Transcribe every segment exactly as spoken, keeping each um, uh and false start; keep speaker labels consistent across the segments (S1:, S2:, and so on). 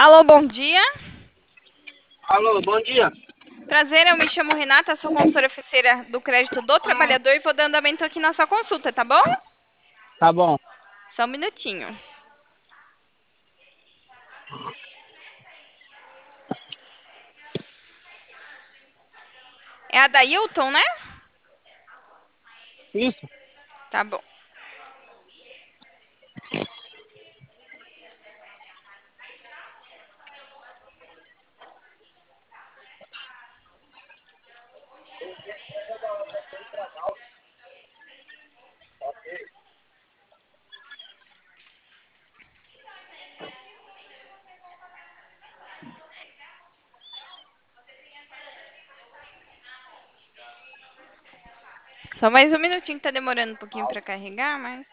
S1: Alô, bom dia.
S2: Alô, bom dia.
S1: Prazer, eu me chamo Renata, sou consultora financeira do Crédito do Trabalhador e vou dar andamento aqui na sua consulta, tá bom?
S2: Tá bom.
S1: Só um minutinho. É a Dailton, né?
S2: Isso.
S1: Tá bom. Só mais um minutinho que tá demorando um pouquinho pra carregar, mas...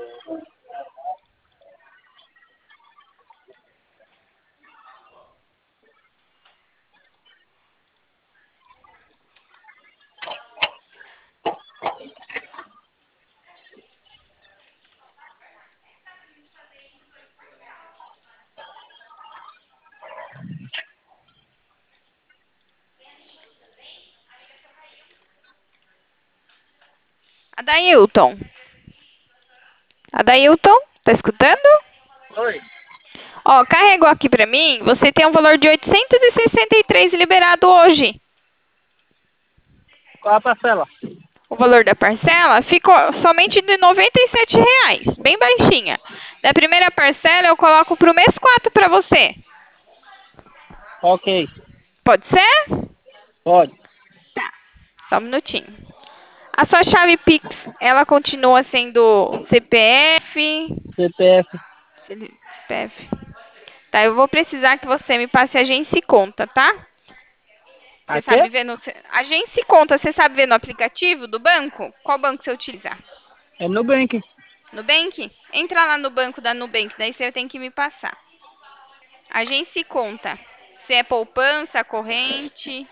S1: Adailton. Adailton, tá escutando?
S2: Oi.
S1: Ó, carregou aqui pra mim, você tem um valor de oitocentos e sessenta e três liberado hoje.
S2: Qual a parcela?
S1: O valor da parcela ficou somente de noventa e sete reais, bem baixinha. Da primeira parcela eu coloco pro mês quatro para você.
S2: Ok.
S1: Pode ser?
S2: Pode.
S1: Tá. Só um minutinho. A sua chave Pix, ela continua sendo C P F,
S2: C P F.
S1: C P F. Tá, eu vou precisar que você me passe agência e conta, tá? Você
S2: A quê?
S1: sabe ver no agência e conta, você sabe ver no aplicativo do banco? Qual banco você utiliza?
S2: É Nubank.
S1: Nubank? Entra lá no banco da Nubank, daí você tem que me passar. Agência e conta. Se é poupança, corrente.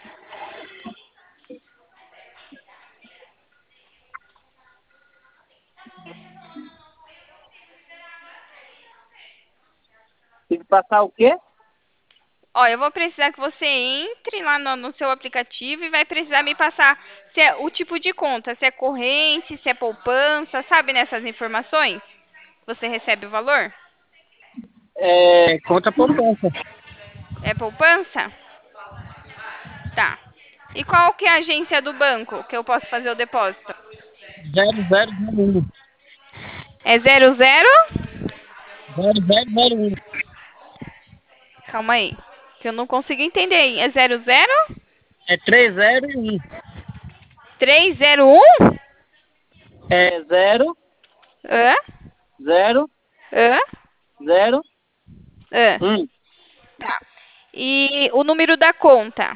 S2: Tem que passar o quê?
S1: Ó, eu vou precisar que você entre lá no, no seu aplicativo e vai precisar me passar se é o tipo de conta, se é corrente, se é poupança, sabe nessas informações? Você recebe o valor?
S2: É conta poupança.
S1: É poupança? Tá. E qual que é a agência do banco que eu posso fazer o depósito?
S2: Zero zero zero um.
S1: É zero zero?
S2: Zero zero zero um.
S1: Calma aí, que eu não consigo entender. É zero zero?
S2: É três zero e um.
S1: três zero um?
S2: É zero
S1: Hã?
S2: zero
S1: Hã?
S2: zero
S1: Hã?
S2: um.
S1: Tá. E o número da conta?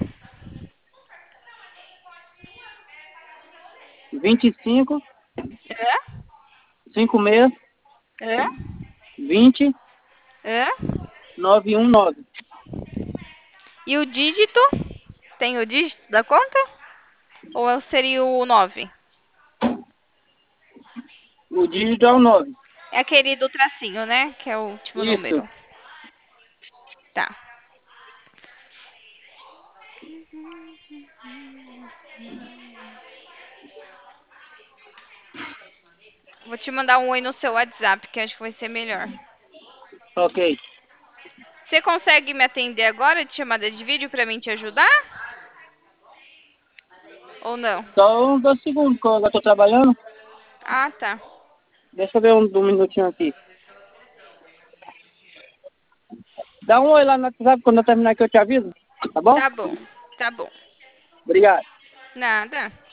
S2: Vinte e cinco
S1: Hã?
S2: cinco seis
S1: Hã?
S2: vinte
S1: Hã?
S2: nove um nove.
S1: E o dígito? Tem o dígito da conta? Ou seria o nove?
S2: O dígito é o nove.
S1: É aquele do tracinho, né? Que é o último
S2: Isso.
S1: número. Tá. Vou te mandar um oi no seu WhatsApp, que acho que vai ser melhor.
S2: Ok.
S1: Você consegue me atender agora de chamada de vídeo pra mim te ajudar? Ou não?
S2: Só um dois segundos que eu já tô trabalhando.
S1: Ah, tá.
S2: Deixa eu ver um, um minutinho aqui. Dá um oi lá no WhatsApp quando eu terminar que eu te aviso. Tá bom?
S1: Tá bom. Tá bom.
S2: Obrigado.
S1: Nada.